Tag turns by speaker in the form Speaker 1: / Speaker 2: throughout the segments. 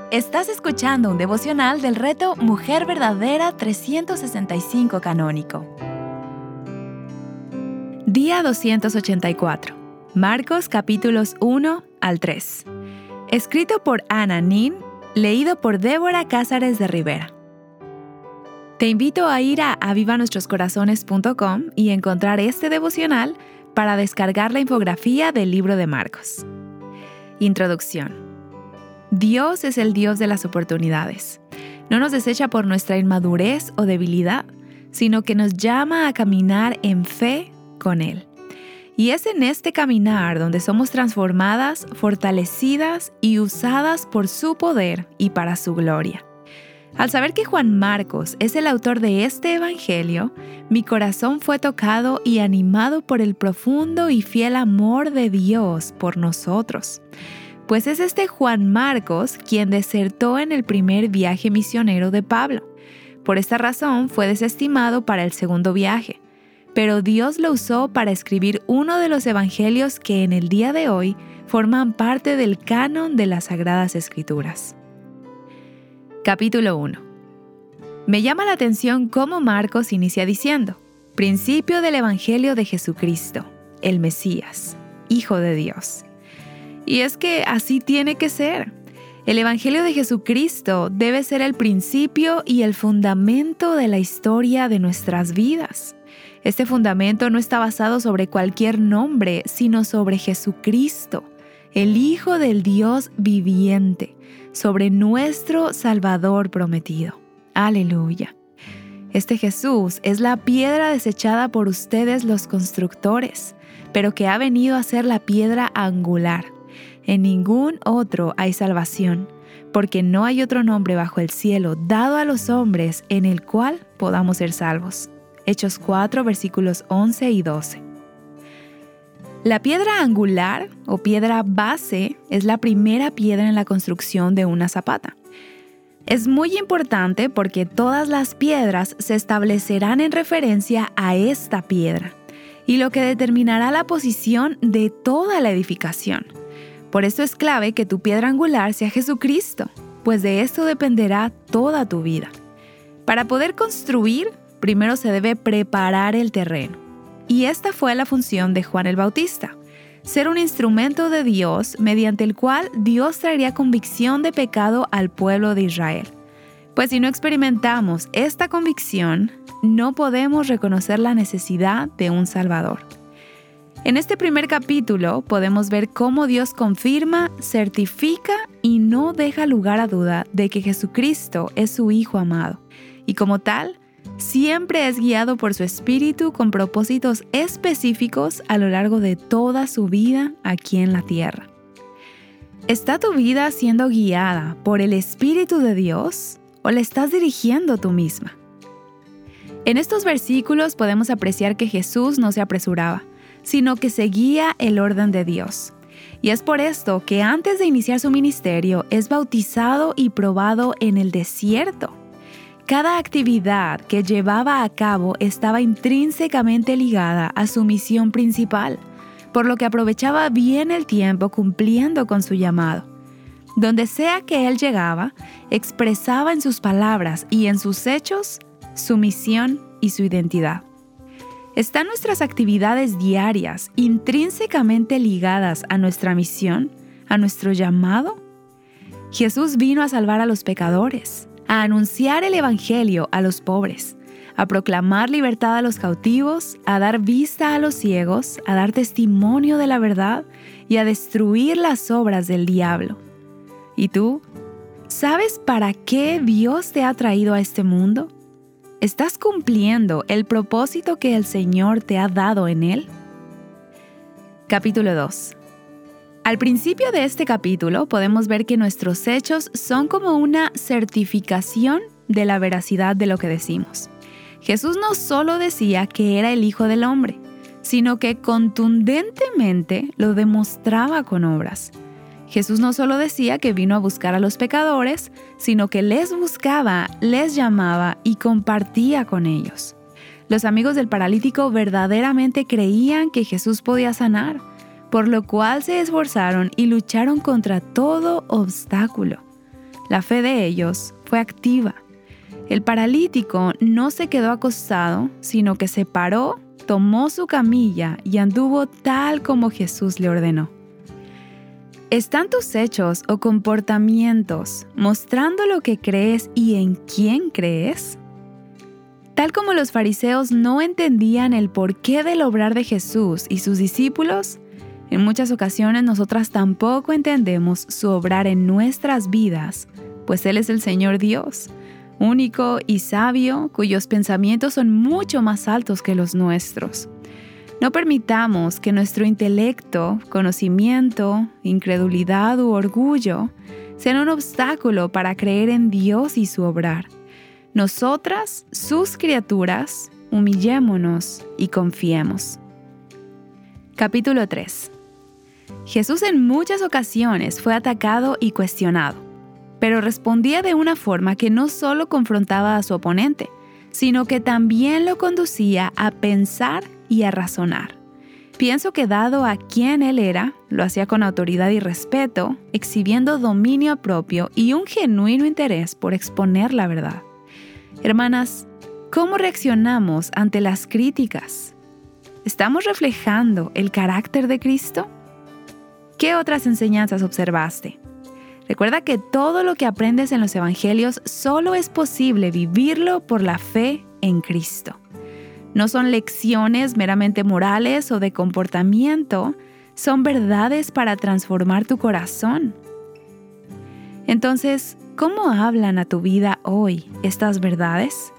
Speaker 1: Estás escuchando un devocional del reto Mujer Verdadera 365 Canónico. Día 284. Marcos capítulos 1 al 3. Escrito por Ana Nin, leído por Débora Cázares de Rivera. Te invito a ir a avivanuestroscorazones.com y encontrar este devocional para descargar la infografía del libro de Marcos. Introducción. Dios es el Dios de las oportunidades. No nos desecha por nuestra inmadurez o debilidad, sino que nos llama a caminar en fe con Él. Y es en este caminar donde somos transformadas, fortalecidas y usadas por su poder y para su gloria. Al saber que Juan Marcos es el autor de este evangelio, mi corazón fue tocado y animado por el profundo y fiel amor de Dios por nosotros. Pues es este Juan Marcos quien desertó en el primer viaje misionero de Pablo. Por esta razón fue desestimado para el segundo viaje, pero Dios lo usó para escribir uno de los evangelios que en el día de hoy forman parte del canon de las Sagradas Escrituras. Capítulo 1. Me llama la atención cómo Marcos inicia diciendo: principio del evangelio de Jesucristo, el Mesías, Hijo de Dios. Y es que así tiene que ser. El Evangelio de Jesucristo debe ser el principio y el fundamento de la historia de nuestras vidas. Este fundamento no está basado sobre cualquier nombre, sino sobre Jesucristo, el Hijo del Dios viviente, sobre nuestro Salvador prometido. ¡Aleluya! Este Jesús es la piedra desechada por ustedes los constructores, pero que ha venido a ser la piedra angular. En ningún otro hay salvación, porque no hay otro nombre bajo el cielo dado a los hombres en el cual podamos ser salvos. Hechos 4, versículos 11 y 12. La piedra angular o piedra base es la primera piedra en la construcción de una zapata. Es muy importante porque todas las piedras se establecerán en referencia a esta piedra, y lo que determinará la posición de toda la edificación. Por eso es clave que tu piedra angular sea Jesucristo, pues de esto dependerá toda tu vida. Para poder construir, primero se debe preparar el terreno. Y esta fue la función de Juan el Bautista: ser un instrumento de Dios mediante el cual Dios traería convicción de pecado al pueblo de Israel. Pues si no experimentamos esta convicción, no podemos reconocer la necesidad de un Salvador. En este primer capítulo podemos ver cómo Dios confirma, certifica y no deja lugar a duda de que Jesucristo es su Hijo amado, y como tal, siempre es guiado por su Espíritu con propósitos específicos a lo largo de toda su vida aquí en la tierra. ¿Está tu vida siendo guiada por el Espíritu de Dios o la estás dirigiendo tú misma? En estos versículos podemos apreciar que Jesús no se apresuraba, sino que seguía el orden de Dios. Y es por esto que antes de iniciar su ministerio es bautizado y probado en el desierto. Cada actividad que llevaba a cabo estaba intrínsecamente ligada a su misión principal, por lo que aprovechaba bien el tiempo cumpliendo con su llamado. Donde sea que él llegaba, expresaba en sus palabras y en sus hechos su misión y su identidad. ¿Están nuestras actividades diarias intrínsecamente ligadas a nuestra misión, a nuestro llamado? Jesús vino a salvar a los pecadores, a anunciar el evangelio a los pobres, a proclamar libertad a los cautivos, a dar vista a los ciegos, a dar testimonio de la verdad y a destruir las obras del diablo. ¿Y tú? ¿Sabes para qué Dios te ha traído a este mundo? ¿Estás cumpliendo el propósito que el Señor te ha dado en él? Capítulo 2. Al principio de este capítulo podemos ver que nuestros hechos son como una certificación de la veracidad de lo que decimos. Jesús no solo decía que era el Hijo del Hombre, sino que contundentemente lo demostraba con obras. Jesús no solo decía que vino a buscar a los pecadores, sino que les buscaba, les llamaba y compartía con ellos. Los amigos del paralítico verdaderamente creían que Jesús podía sanar, por lo cual se esforzaron y lucharon contra todo obstáculo. La fe de ellos fue activa. El paralítico no se quedó acostado, sino que se paró, tomó su camilla y anduvo tal como Jesús le ordenó. ¿Están tus hechos o comportamientos mostrando lo que crees y en quién crees? Tal como los fariseos no entendían el porqué del obrar de Jesús y sus discípulos, en muchas ocasiones nosotras tampoco entendemos su obrar en nuestras vidas, pues Él es el Señor Dios, único y sabio, cuyos pensamientos son mucho más altos que los nuestros. No permitamos que nuestro intelecto, conocimiento, incredulidad u orgullo sean un obstáculo para creer en Dios y su obrar. Nosotras, sus criaturas, humillémonos y confiemos. Capítulo 3. Jesús en muchas ocasiones fue atacado y cuestionado, pero respondía de una forma que no solo confrontaba a su oponente, sino que también lo conducía a pensar y a razonar. Pienso que dado a quién Él era, lo hacía con autoridad y respeto, exhibiendo dominio propio y un genuino interés por exponer la verdad. Hermanas, ¿cómo reaccionamos ante las críticas? ¿Estamos reflejando el carácter de Cristo? ¿Qué otras enseñanzas observaste? Recuerda que todo lo que aprendes en los evangelios solo es posible vivirlo por la fe en Cristo. No son lecciones meramente morales o de comportamiento, son verdades para transformar tu corazón. Entonces, ¿cómo hablan a tu vida hoy estas verdades?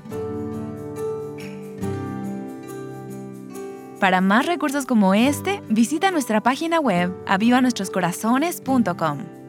Speaker 1: Para más recursos como este, visita nuestra página web avivanuestroscorazones.com.